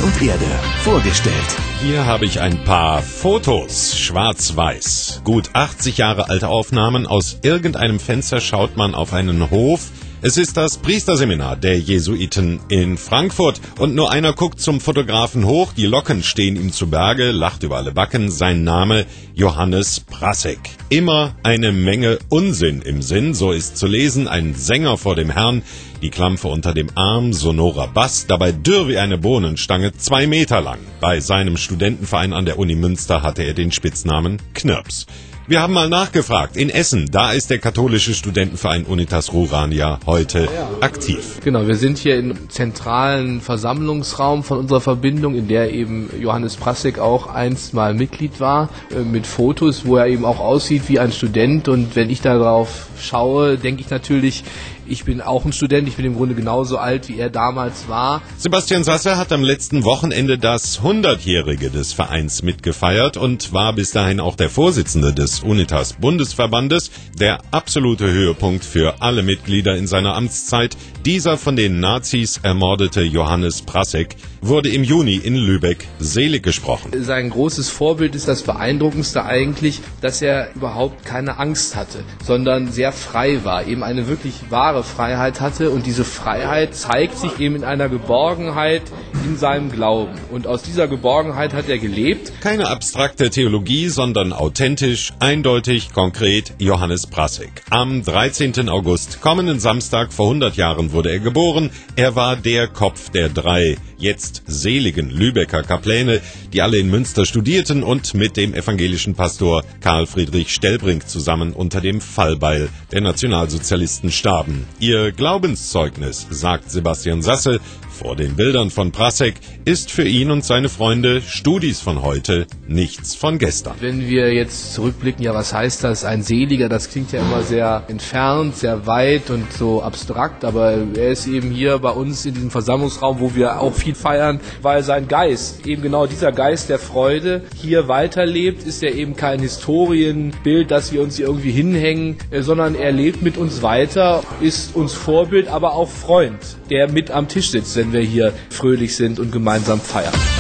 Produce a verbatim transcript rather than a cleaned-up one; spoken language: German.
und Erde vorgestellt. Hier habe ich ein paar Fotos, schwarz-weiß. Gut achtzig Jahre alte Aufnahmen. Aus irgendeinem Fenster schaut man auf einen Hof. Es ist das Priesterseminar der Jesuiten in Frankfurt. Und nur einer guckt zum Fotografen hoch. Die Locken stehen ihm zu Berge, lacht über alle Backen. Sein Name Johannes Prassek. Immer eine Menge Unsinn im Sinn, so ist zu lesen. Ein Sänger vor dem Herrn, die Klampfe unter dem Arm, sonorer Bass, dabei dürr wie eine Bohnenstange, zwei Meter lang. Bei seinem Studentenverein an der Uni Münster hatte er den Spitznamen Knirps. Wir haben mal nachgefragt. In Essen, da ist der katholische Studentenverein Unitas Rurania heute ja. aktiv. Genau, wir sind hier im zentralen Versammlungsraum von unserer Verbindung, in der eben Johannes Prassek auch einst mal Mitglied war, mit Fotos, wo er eben auch aussieht wie ein Student. Und wenn ich darauf schaue, denke ich natürlich, ich bin auch ein Student, ich bin im Grunde genauso alt, wie er damals war. Sebastian Sasse hat am letzten Wochenende das hundertjährige des Vereins mitgefeiert und war bis dahin auch der Vorsitzende des Unitas Bundesverbandes. Der absolute Höhepunkt für alle Mitglieder in seiner Amtszeit. Dieser von den Nazis ermordete Johannes Prassek wurde im Juni in Lübeck selig gesprochen. Sein großes Vorbild ist das Beeindruckendste eigentlich, dass er überhaupt keine Angst hatte, sondern sehr frei war, eben eine wirklich wahre Freiheit hatte, und diese Freiheit zeigt sich eben in einer Geborgenheit in seinem Glauben, und aus dieser Geborgenheit hat er gelebt. Keine abstrakte Theologie, sondern authentisch, eindeutig, konkret Johannes Prassek. Am dreizehnten August, kommenden Samstag vor hundert Jahren wurde er geboren. Er war der Kopf der drei jetzt seligen Lübecker Kapläne, die alle in Münster studierten und mit dem evangelischen Pastor Karl Friedrich Stellbrink zusammen unter dem Fallbeil der Nationalsozialisten starben. Ihr Glaubenszeugnis, sagt Sebastian Sasse, vor den Bildern von Prassek ist für ihn und seine Freunde Studis von heute, nichts von gestern. Wenn wir jetzt zurückblicken, ja, was heißt das, ein Seliger, das klingt ja immer sehr entfernt, sehr weit und so abstrakt, aber er ist eben hier bei uns in diesem Versammlungsraum, wo wir auch viel feiern, weil sein Geist, eben genau dieser Geist der Freude, hier weiterlebt. Ist er eben kein Historienbild, das wir uns hier irgendwie hinhängen, sondern er lebt mit uns weiter, ist uns Vorbild, aber auch Freund, der mit am Tisch sitzt, wenn wir hier fröhlich sind und gemeinsam feiern.